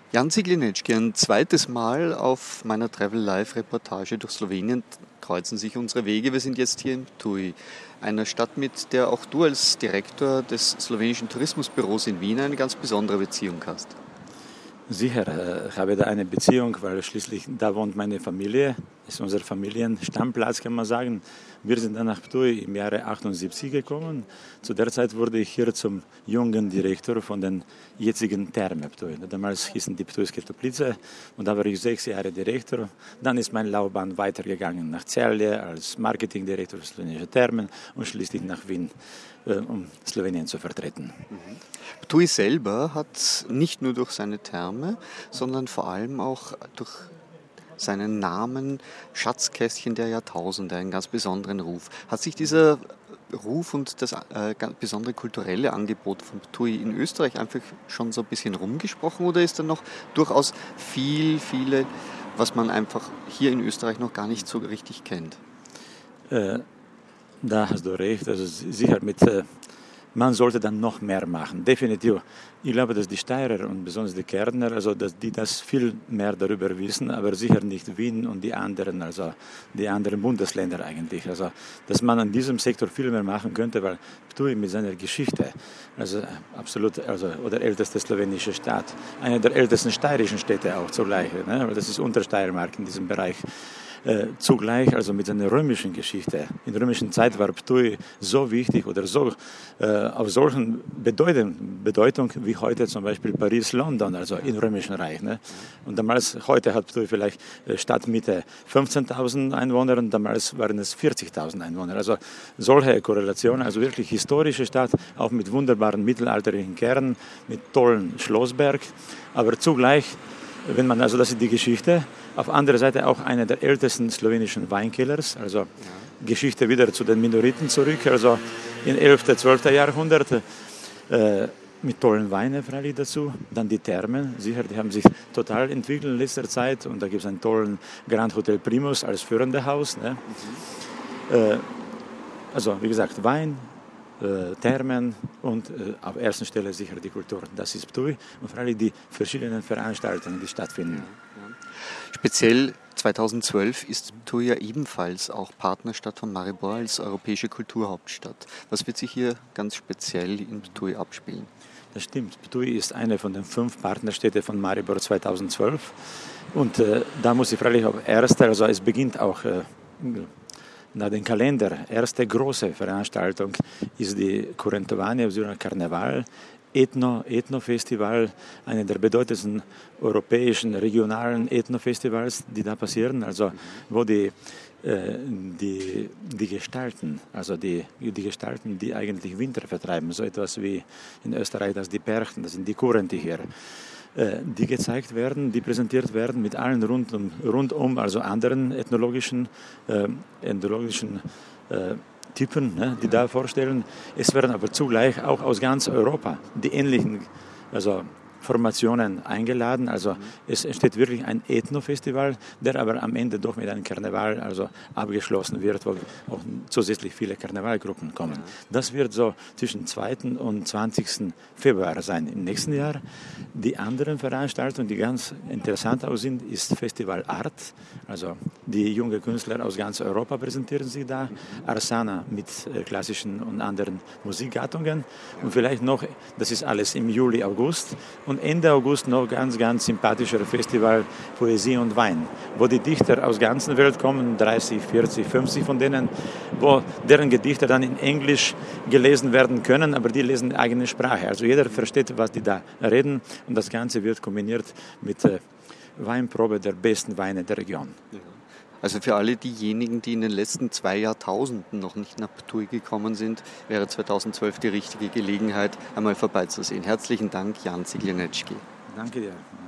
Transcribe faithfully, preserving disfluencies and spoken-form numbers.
Jan Ziglinetschki, ein zweites Mal auf meiner Travel-Live-Reportage durch Slowenien kreuzen sich unsere Wege. Wir sind jetzt hier in Ptuj, einer Stadt, mit der auch du als Direktor des slowenischen Tourismusbüros in Wien eine ganz besondere Beziehung hast. Sicher, ich habe da eine Beziehung, weil schließlich da wohnt meine Familie, das ist unser Familienstammplatz, kann man sagen. Wir sind dann nach Ptuj im Jahre achtundsiebzig gekommen. Zu der Zeit wurde ich hier zum jungen Direktor von den jetzigen Thermen Ptuj. Damals hießen die Ptujske Toplice und da war ich sechs Jahre Direktor. Dann ist meine Laufbahn weitergegangen nach Celje als Marketingdirektor für slowenische Thermen und schließlich nach Wien, um Slowenien zu vertreten. Mhm. Ptuj selber hat nicht nur durch seine Therme, sondern vor allem auch durch seinen Namen Schatzkästchen der Jahrtausende einen ganz besonderen Ruf. Hat sich dieser Ruf und das äh, ganz besondere kulturelle Angebot von Ptuj in Österreich einfach schon so ein bisschen rumgesprochen oder ist da noch durchaus viel, viele, was man einfach hier in Österreich noch gar nicht so richtig kennt? Äh, da hast du recht, also sicher mit... Äh Man sollte dann noch mehr machen, definitiv. Ich glaube, dass die Steirer und besonders die Kärntner, also dass die das viel mehr darüber wissen, aber sicher nicht Wien und die anderen, also die anderen Bundesländer eigentlich. Also dass man an diesem Sektor viel mehr machen könnte, weil Ptuj mit seiner Geschichte, also absolut, also oder älteste slowenische Stadt, eine der ältesten steirischen Städte auch zugleich, ne? Weil das ist Untersteiermark in diesem Bereich. Äh, zugleich, also mit seiner römischen Geschichte. In der römischen Zeit war Ptuj so wichtig oder so äh, auf solchen Bedeutung, Bedeutung wie heute zum Beispiel Paris, London, also im römischen Reich. Ne? Und damals, heute hat Ptuj vielleicht äh, Stadtmitte fünfzehntausend Einwohner und damals waren es vierzigtausend Einwohner. Also solche Korrelationen, also wirklich historische Stadt, auch mit wunderbaren mittelalterlichen Kernen, mit tollen Schlossberg, aber zugleich, wenn man, also das ist die Geschichte, auf anderer Seite auch einer der ältesten slowenischen Weinkellers, also ja. Geschichte wieder zu den Minoriten zurück, also im elften, zwölften Jahrhundert, äh, mit tollen Weinen freilich dazu. Dann die Thermen, sicher, die haben sich total entwickelt in letzter Zeit und da gibt es einen tollen Grand Hotel Primus als führende Haus. Ne? Mhm. Äh, also wie gesagt, Wein, äh, Thermen und äh, auf erster Stelle sicher die Kultur. Das ist Ptuj und freilich die verschiedenen Veranstaltungen, die stattfinden. Ja. Speziell zweitausendzwölf ist Ptuj ja ebenfalls auch Partnerstadt von Maribor als europäische Kulturhauptstadt. Was wird sich hier ganz speziell in Ptuj abspielen? Das stimmt. Ptuj ist eine von den fünf Partnerstädten von Maribor zweitausendzwölf. Und äh, da muss ich freilich auf erste, also es beginnt auch äh, nach dem Kalender. Erste große Veranstaltung ist die Curentovania Karneval. Ethno, Ethno-Festival, eine der bedeutendsten europäischen regionalen Ethno-Festivals, die da passieren, also wo die, äh, die, die Gestalten, also die, die Gestalten, die eigentlich Winter vertreiben, so etwas wie in Österreich, das die Perchten, das sind die Kurrenti hier, äh, die gezeigt werden, die präsentiert werden mit allen rundum, rundum also anderen ethnologischen, äh, ethnologischen äh, Typen, ne, die da vorstellen. Es werden aber zugleich auch aus ganz Europa die ähnlichen also Formationen eingeladen. Also es entsteht wirklich ein Ethno-Festival, der aber am Ende doch mit einem Karneval also abgeschlossen wird, wo auch zusätzlich viele Karnevalgruppen kommen. Das wird so zwischen zweiten und zwanzigsten Februar sein im nächsten Jahr. Die anderen Veranstaltungen, die ganz interessant aussehen, ist Festival Art. Also die jungen Künstler aus ganz Europa präsentieren sich da. Arsana mit klassischen und anderen Musikgattungen. Und vielleicht noch, das ist alles im Juli, August. Und Ende August noch ganz, ganz sympathischer Festival Poesie und Wein, wo die Dichter aus der ganzen Welt kommen, dreißig, vierzig, fünfzig von denen, wo deren Gedichte dann in Englisch gelesen werden können, aber die lesen eigene Sprache. Also jeder versteht, was die da reden und das Ganze wird kombiniert mit äh, Weinprobe der besten Weine der Region. Ja. Also für alle diejenigen, die in den letzten zwei Jahrtausenden noch nicht nach Ptuj gekommen sind, wäre zweitausendzwölf die richtige Gelegenheit, einmal vorbeizusehen. Herzlichen Dank, Jan Ziglinetschki. Danke dir.